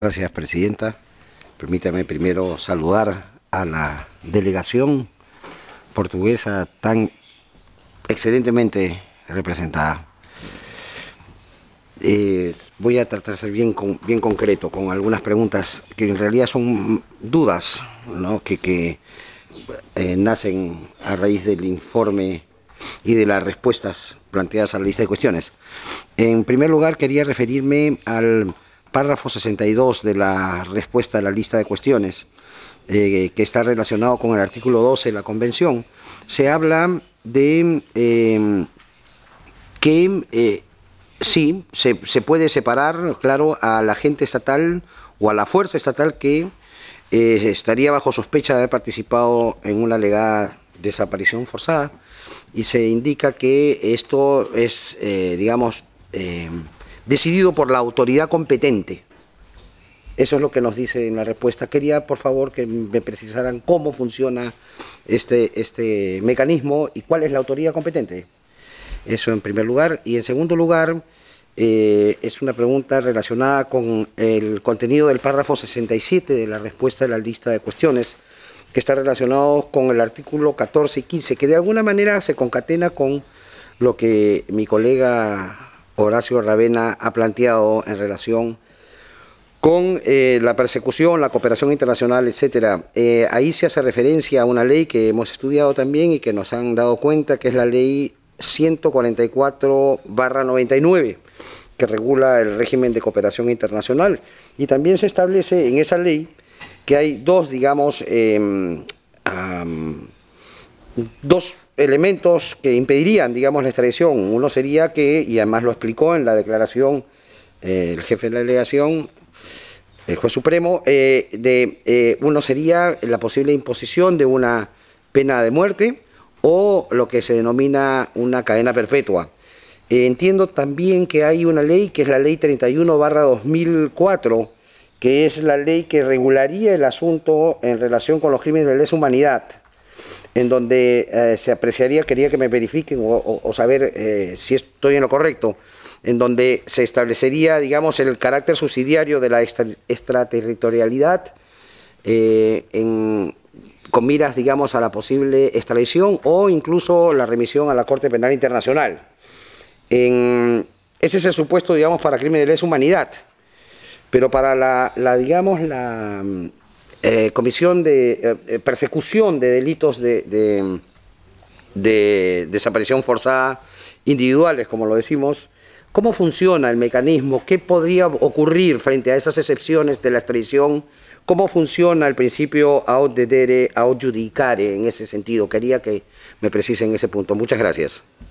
Gracias, presidenta. Permítame primero saludar a la delegación portuguesa tan excelentemente representada. Voy a tratar de ser bien concreto con algunas preguntas que en realidad son dudas, ¿no? que nacen a raíz del informe y de las respuestas planteadas a la lista de cuestiones. En primer lugar, quería referirme al párrafo 62 de la respuesta a la lista de cuestiones, que está relacionado con el artículo 12 de la Convención. Se habla de que sí, se puede separar, claro, al agente estatal o a la fuerza estatal que estaría bajo sospecha de haber participado en una alegada desaparición forzada, y se indica que esto es, digamos, decidido por la autoridad competente. Eso es lo que nos dice en la respuesta. Quería, por favor, que me precisaran cómo funciona este mecanismo y cuál es la autoridad competente. Eso en primer lugar. Y en segundo lugar, es una pregunta relacionada con el contenido del párrafo 67 de la respuesta de la lista de cuestiones, que está relacionado con el artículo 14 y 15, que de alguna manera se concatena con lo que mi colega Horacio Ravena ha planteado en relación con la persecución, la cooperación internacional, etcétera. Ahí se hace referencia a una ley que hemos estudiado también y que nos han dado cuenta, que es la ley 144/99, que regula el régimen de cooperación internacional. Y también se establece en esa ley que hay dos, digamos, dos elementos que impedirían, digamos, la extradición. Uno sería que, y además lo explicó en la declaración el jefe de la delegación, el juez supremo, uno sería la posible imposición de una pena de muerte o lo que se denomina una cadena perpetua. Entiendo también que hay una ley, que es la ley 31/2004, que es la ley que regularía el asunto en relación con los crímenes de lesa humanidad, en donde se apreciaría, quería que me verifiquen o saber si estoy en lo correcto, en donde se establecería, digamos, el carácter subsidiario de la extraterritorialidad con miras, digamos, a la posible extradición o incluso la remisión a la Corte Penal Internacional. Ese es el supuesto, digamos, para crímenes de lesa humanidad, pero para digamos, la comisión de persecución de delitos de desaparición forzada individuales, como lo decimos, ¿cómo funciona el mecanismo? ¿Qué podría ocurrir frente a esas excepciones de la extradición? ¿Cómo funciona el principio aut dedere, aut judicare en ese sentido? Quería que me precisen ese punto. Muchas gracias.